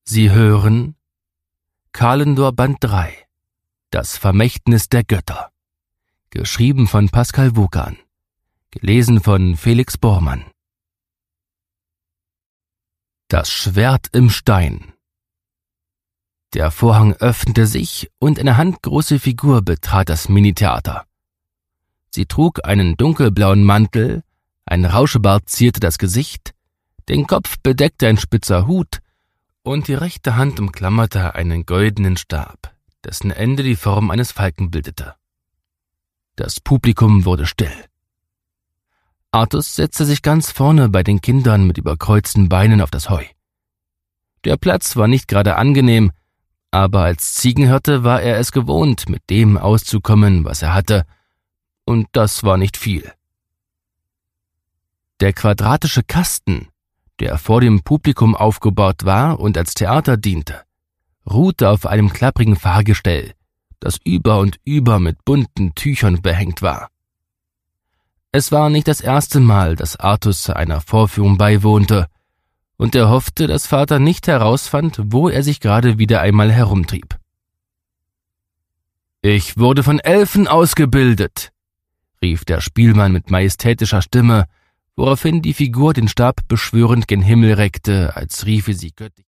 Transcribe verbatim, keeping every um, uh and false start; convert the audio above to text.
Sie hören Kalendor Band drei, Das Vermächtnis der Götter, geschrieben von Pascal Wogan, gelesen von Felix Bormann. Das Schwert im Stein. Der Vorhang öffnete sich und eine handgroße Figur betrat das Minitheater. Sie trug einen dunkelblauen Mantel, ein Rauschebart zierte das Gesicht, den Kopf bedeckte ein spitzer Hut und die rechte Hand umklammerte einen goldenen Stab, dessen Ende die Form eines Falken bildete. Das Publikum wurde still. Artus setzte sich ganz vorne bei den Kindern mit überkreuzten Beinen auf das Heu. Der Platz war nicht gerade angenehm, aber als Ziegenhirte war er es gewohnt, mit dem auszukommen, was er hatte, und das war nicht viel. Der quadratische Kasten, der vor dem Publikum aufgebaut war und als Theater diente, ruhte auf einem klapprigen Fahrgestell, das über und über mit bunten Tüchern behängt war. Es war nicht das erste Mal, dass Artus einer Vorführung beiwohnte, und er hoffte, dass Vater nicht herausfand, wo er sich gerade wieder einmal herumtrieb. »Ich wurde von Elfen ausgebildet«, rief der Spielmann mit majestätischer Stimme, woraufhin die Figur den Stab beschwörend gen Himmel reckte, als riefe sie göttlich.